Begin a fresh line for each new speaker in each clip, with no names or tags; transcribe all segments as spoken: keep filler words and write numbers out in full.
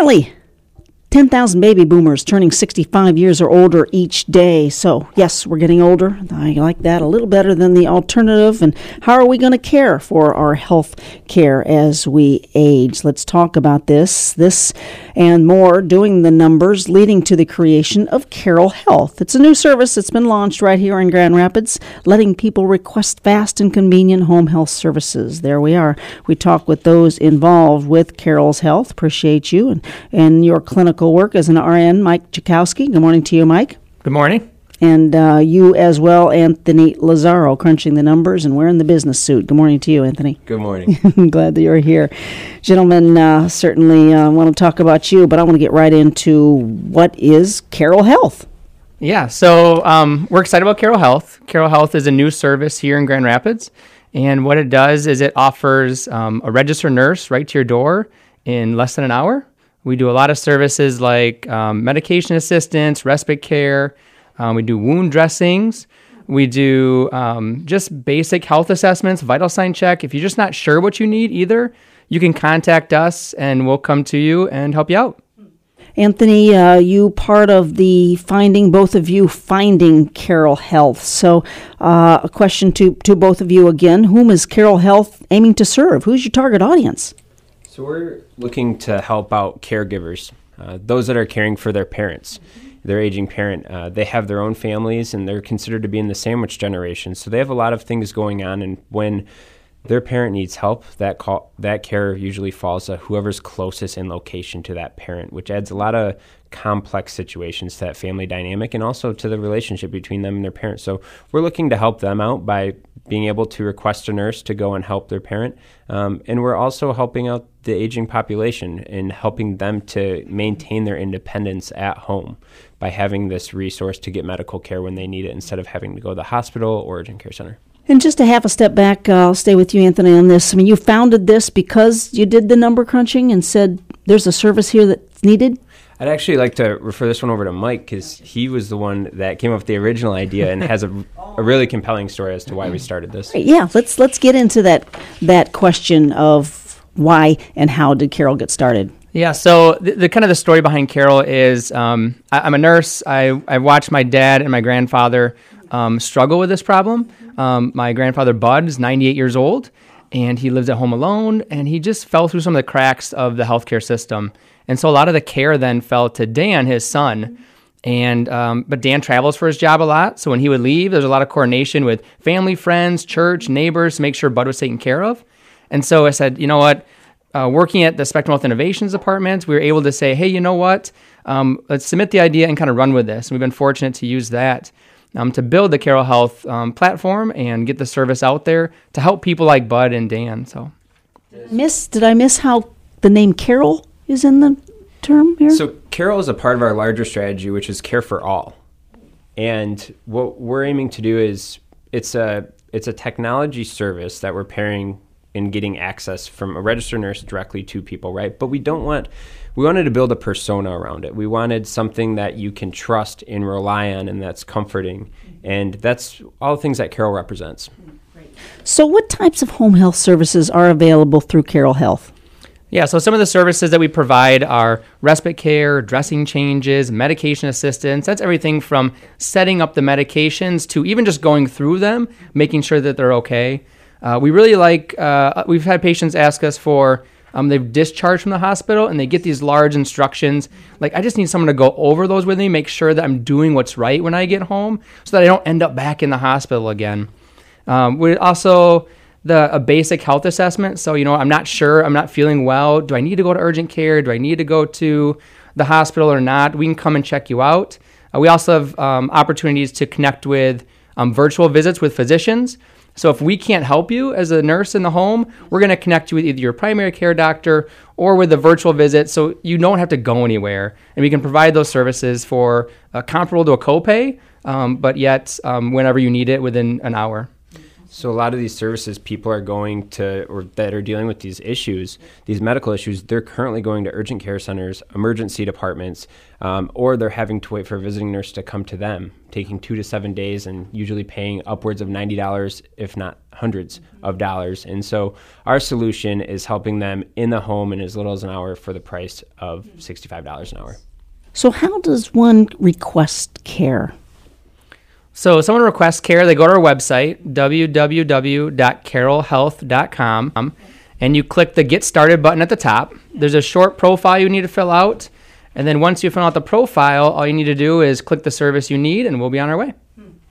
Molly, ten thousand baby boomers turning sixty-five years or older each day. So, yes, we're getting older. I like that a little better than the alternative. And how are we going to care for our health care as we age? Let's talk about this, this and more, doing the numbers, leading to the creation of Carol Health. It's a new service that's been launched right here in Grand Rapids, letting people request fast and convenient home health services. There we are. We talk with those involved with Carol's Health. Appreciate you and, and your clinical work as an R N, Mike Chakowski. Good morning to you, Mike.
Good morning.
And uh, you as well, Anthony Lazaro, crunching the numbers and wearing the business suit. Good morning to you, Anthony.
Good morning.
I'm glad that you're here. Gentlemen, uh, certainly uh, want to talk about you, but I want to get right into what is Carol Health.
Yeah, so um, we're excited about Carol Health. Carol Health is a new service here in Grand Rapids, and what it does is it offers um, a registered nurse right to your door in less than an hour. We do a lot of services like um, medication assistance, respite care. Um, we do wound dressings. We do um, just basic health assessments, vital sign check. If you're just not sure what you need either, you can contact us and we'll come to you and help you out.
Anthony, uh, you part of the finding, both of you finding Carol Health. So uh, a question to, to both of you again. Whom is Carol Health aiming to serve? Who's your target audience?
So we're looking to help out caregivers, uh, those that are caring for their parents, their aging parent. Uh, they have their own families and they're considered to be in the sandwich generation. So they have a lot of things going on, and when their parent needs help, that call, that care usually falls to whoever's closest in location to that parent, which adds a lot of complex situations to that family dynamic and also to the relationship between them and their parents. So we're looking to help them out by being able to request a nurse to go and help their parent. Um, and we're also helping out the aging population and helping them to maintain their independence at home by having this resource to get medical care when they need it instead of having to go to the hospital or urgent care center.
And just to have a step back, uh, I'll stay with you, Anthony, on this. I mean, you founded this because you did the number crunching and said there's a service here that's needed?
I'd actually like to refer this one over to Mike because he was the one that came up with the original idea and has a, a really compelling story as to why we started this.
Yeah, let's let's get into that that question of why and how did Carol get started.
Yeah, so the, the kind of the story behind Carol is um, I, I'm a nurse. I, I watched my dad and my grandfather um, struggle with this problem. Um, my grandfather, Bud, is ninety-eight years old, and he lives at home alone, and he just fell through some of the cracks of the healthcare system. And so a lot of the care then fell to Dan, his son. And um, but Dan travels for his job a lot, so when he would leave, there's a lot of coordination with family, friends, church, neighbors to make sure Bud was taken care of. And so I said, you know what? Uh, working at the Spectrum Health Innovations Department, we were able to say, hey, you know what? Um, let's submit the idea and kind of run with this. And we've been fortunate to use that um, to build the Carol Health um, platform and get the service out there to help people like Bud and Dan. So,
Miss, did I miss how the name Carol is in the term here?
So Carol is a part of our larger strategy, which is Care for All. And what we're aiming to do is it's a it's a technology service that we're pairing in getting access from a registered nurse directly to people, right? But we don't want, we wanted to build a persona around it. We wanted something that you can trust and rely on and that's comforting. And that's all the things that Carol represents.
So what types of home health services are available through Carol Health?
Yeah, so some of the services that we provide are respite care, dressing changes, medication assistance. That's everything from setting up the medications to even just going through them, making sure that they're okay. Uh, we really like, uh, we've had patients ask us for, um, they've discharged from the hospital and they get these large instructions. Like, I just need someone to go over those with me, make sure that I'm doing what's right when I get home so that I don't end up back in the hospital again. Um, we also, the a basic health assessment. So, you know, I'm not sure, I'm not feeling well. Do I need to go to urgent care? Do I need to go to the hospital or not? We can come and check you out. Uh, we also have um, opportunities to connect with um, virtual visits with physicians. So if we can't help you as a nurse in the home, we're going to connect you with either your primary care doctor or with a virtual visit so you don't have to go anywhere. And we can provide those services for uh, comparable to a copay, um, but yet um, whenever you need it within an hour.
So a lot of these services, people are going to, or that are dealing with these issues, these medical issues, they're currently going to urgent care centers, emergency departments, um, or they're having to wait for a visiting nurse to come to them, taking two to seven days and usually paying upwards of ninety dollars, if not hundreds of dollars. And so our solution is helping them in the home in as little as an hour for the price of sixty-five dollars an hour.
So how does one request care?
So someone requests care, they go to our website, w w w dot carroll health dot com, and you click the Get Started button at the top. There's a short profile you need to fill out, and then once you fill out the profile, all you need to do is click the service you need, and we'll be on our way.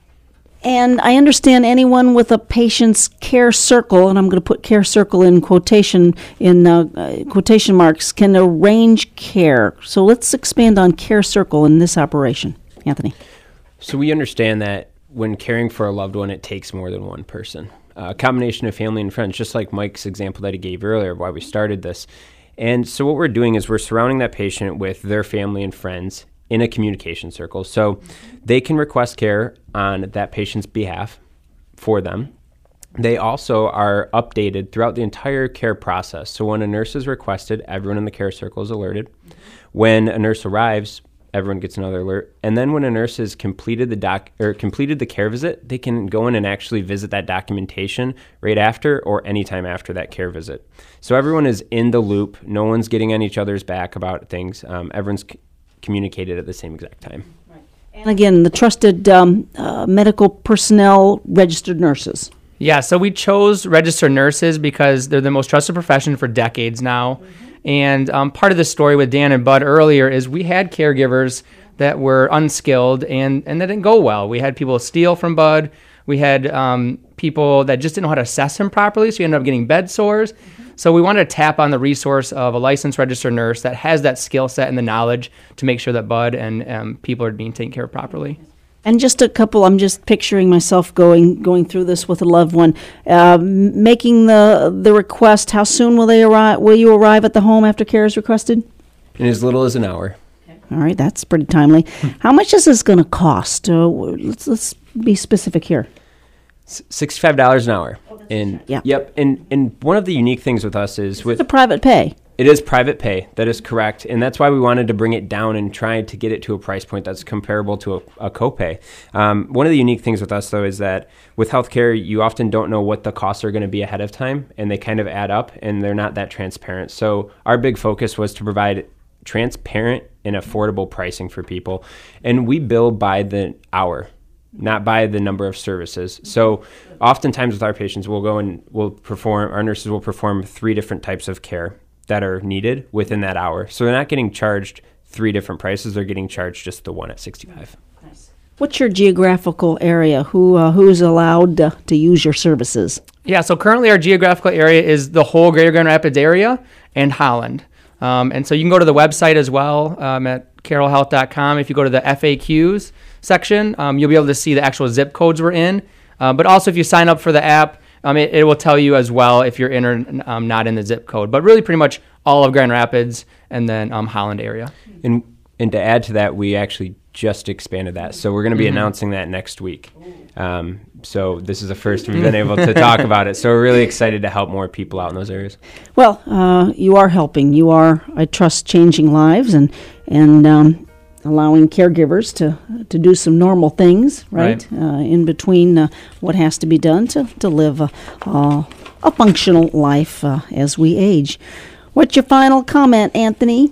And I understand anyone with a patient's care circle, and I'm going to put care circle in quotation in uh, uh, quotation marks, can arrange care. So let's expand on care circle in this operation. Anthony.
So we understand that when caring for a loved one, it takes more than one person. Uh, a combination of family and friends, just like Mike's example that he gave earlier, why we started this. And so what we're doing is we're surrounding that patient with their family and friends in a communication circle. So they can request care on that patient's behalf for them. They also are updated throughout the entire care process. So when a nurse is requested, everyone in the care circle is alerted. When a nurse arrives, everyone gets another alert. And then when a nurse has completed the doc or completed the care visit, they can go in and actually visit that documentation right after or anytime after that care visit. So everyone is in the loop. No one's getting on each other's back about things. Um, everyone's c- communicated at the same exact time.
And again, the trusted um, uh, medical personnel, registered nurses.
Yeah, so we chose registered nurses because they're the most trusted profession for decades now. Mm-hmm. And um, part of the story with Dan and Bud earlier is we had caregivers that were unskilled and, and that didn't go well. We had people steal from Bud. We had um, people that just didn't know how to assess him properly, so we ended up getting bed sores. Mm-hmm. So we wanted to tap on the resource of a licensed registered nurse that has that skill set and the knowledge to make sure that Bud and um, people are being taken care of properly.
And just a couple, I'm just picturing myself going going through this with a loved one, uh, making the the request. How soon will they arrive? Will you arrive at the home after care is requested?
In as little as an hour.
All right, that's pretty timely. How much is this going to cost? Uh, let's let's be specific here.
sixty-five dollars an hour. And
yeah.
Yep. And and one of the unique things with us is with
the private pay.
It is private pay. That is correct. And that's why we wanted to bring it down and try to get it to a price point that's comparable to a, a copay. Um, one of the unique things with us, though, is that with healthcare, you often don't know what the costs are going to be ahead of time, and they kind of add up, and they're not that transparent. So our big focus was to provide transparent and affordable pricing for people. And we bill by the hour, not by the number of services. So oftentimes with our patients, we'll go and we'll perform, our nurses will perform three different types of care that are needed within that hour. So they're not getting charged three different prices. They're getting charged just the one at sixty-five.
Nice. What's your geographical area? Who uh, who's allowed uh, to use your services?
Yeah, so currently our geographical area is the whole Greater Grand Rapids area and Holland. Um, and so you can go to the website as well um, at carroll health dot com. If you go to the F A Qs section, um, you'll be able to see the actual zip codes we're in. Uh, but also if you sign up for the app, Um, it, it will tell you as well if you're in or um, not in the zip code, but really pretty much all of Grand Rapids and then um, Holland area.
And and to add to that, we actually just expanded that. So we're going to be mm-hmm. announcing that next week. Um, so this is the first we've been able to talk about it. So we're really excited to help more people out in those areas.
Well, uh, you are helping. You are, I trust, changing lives and, and um, allowing caregivers to to do some normal things, right? right. Uh, in between uh, what has to be done to, to live a, uh, a functional life uh, as we age. What's your final comment, Anthony?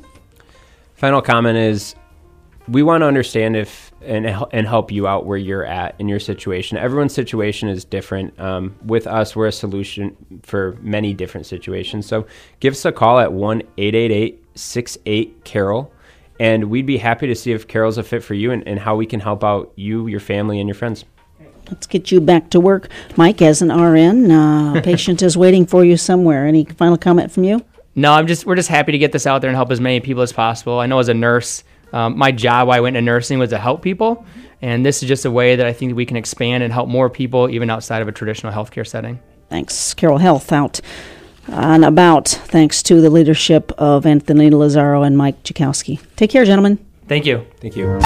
Final comment is we want to understand if and and help you out where you're at in your situation. Everyone's situation is different. Um, with us, we're a solution for many different situations. So give us a call at one eight eight eight, six eight, carroll. And we'd be happy to see if Carroll's a fit for you and, and how we can help out you, your family, and your friends.
Let's get you back to work. Mike, as an R N, uh, a patient is waiting for you somewhere. Any final comment from you?
No, I'm just we're just happy to get this out there and help as many people as possible. I know as a nurse, um, my job while I went into nursing was to help people. And this is just a way that I think we can expand and help more people even outside of a traditional healthcare setting.
Thanks. Carroll Health out and about, thanks to the leadership of Anthony Lazzaro and Mike Jakowski. Take care, gentlemen.
Thank you.
Thank you.